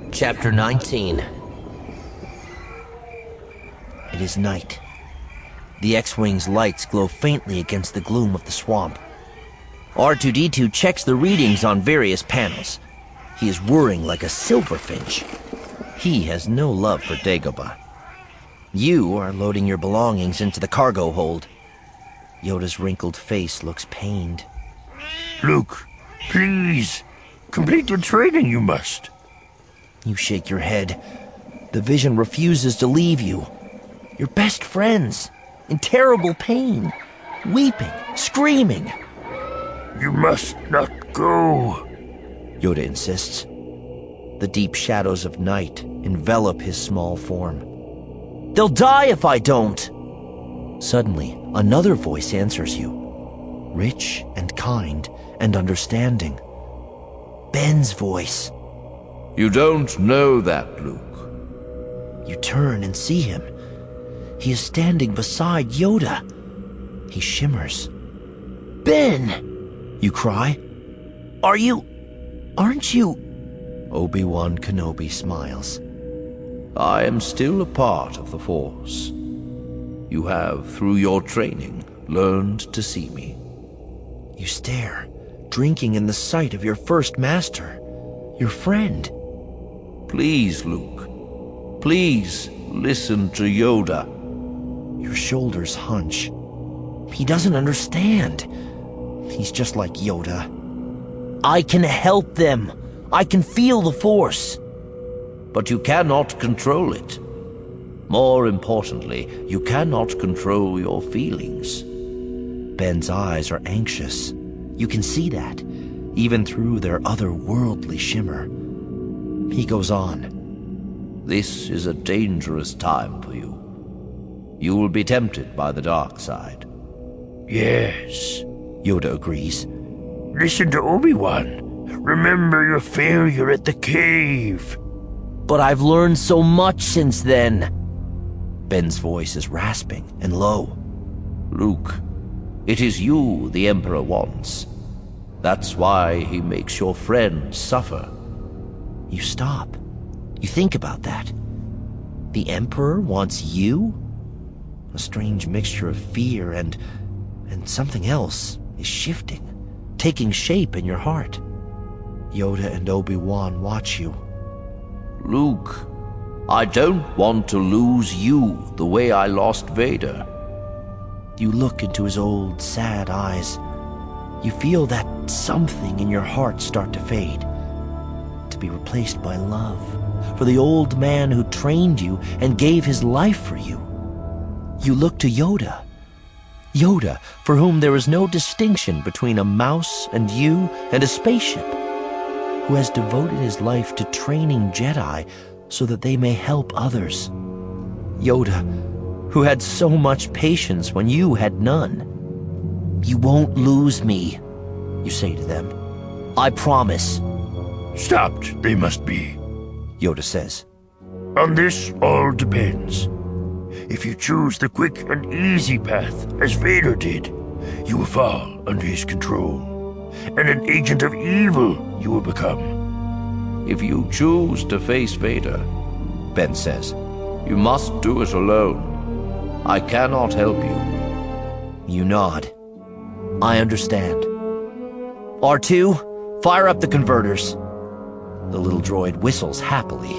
Chapter 19. It is night. The X-Wing's lights glow faintly against the gloom of the swamp. R2-D2 checks the readings on various panels. He is whirring like a silverfinch. He has no love for Dagobah. You are loading your belongings into the cargo hold. Yoda's wrinkled face looks pained. Luke, please, complete the training you must. You shake your head. The vision refuses to leave you. Your best friends, in terrible pain, weeping, screaming. You must not go, Yoda insists. The deep shadows of night envelop his small form. They'll die if I don't! Suddenly, another voice answers you. Rich and kind and understanding. Ben's voice. You don't know that, Luke. You turn and see him. He is standing beside Yoda. He shimmers. Ben! You cry. Aren't you? Obi-Wan Kenobi smiles. I am still a part of the Force. You have, through your training, learned to see me. You stare, drinking in the sight of your first master, your friend. Please, Luke. Please listen to Yoda. Your shoulders hunch. He doesn't understand. He's just like Yoda. I can help them. I can feel the Force. But you cannot control it. More importantly, you cannot control your feelings. Ben's eyes are anxious. You can see that, even through their otherworldly shimmer. He goes on. This is a dangerous time for you. You will be tempted by the dark side. Yes, Yoda agrees. Listen to Obi-Wan. Remember your failure at the cave. But I've learned so much since then. Ben's voice is rasping and low. Luke, it is you the Emperor wants. That's why he makes your friends suffer. You stop. You think about that. The Emperor wants you? A strange mixture of fear and something else is shifting, taking shape in your heart. Yoda and Obi-Wan watch you. Luke, I don't want to lose you the way I lost Vader. You look into his old, sad eyes. You feel that something in your heart start to fade, to be replaced by love for the old man who trained you and gave his life for you. You look to Yoda. Yoda, for whom there is no distinction between a mouse and you and a spaceship, who has devoted his life to training Jedi so that they may help others. Yoda, who had so much patience when you had none. You won't lose me, you say to them. I promise. Stopped, they must be, Yoda says. On this all depends. If you choose the quick and easy path, as Vader did, you will fall under his control, and an agent of evil you will become. If you choose to face Vader, Ben says, you must do it alone. I cannot help you. You nod. I understand. R2, fire up the converters. The little droid whistles happily.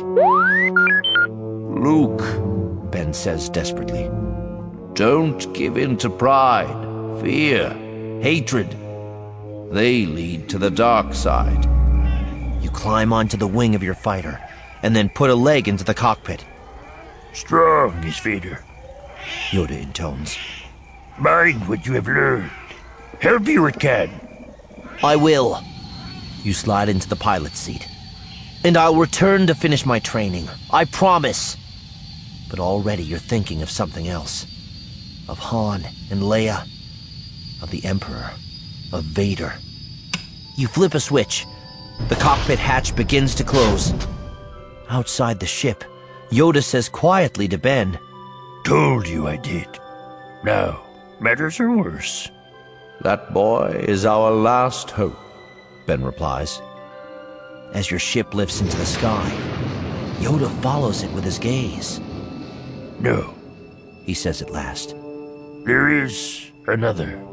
Luke, Ben says desperately. Don't give in to pride, fear, hatred. They lead to the dark side. You climb onto the wing of your fighter, and then put a leg into the cockpit. Strong is Vader, Yoda intones. Mind what you have learned. Help you it can. I will. You slide into the pilot's seat. And I'll return to finish my training. I promise. But already you're thinking of something else. Of Han and Leia. Of the Emperor. Of Vader. You flip a switch. The cockpit hatch begins to close. Outside the ship, Yoda says quietly to Ben, Told you I did. Now, matters are worse. That boy is our last hope, Ben replies. As your ship lifts into the sky, Yoda follows it with his gaze. No, He says at last. there is another.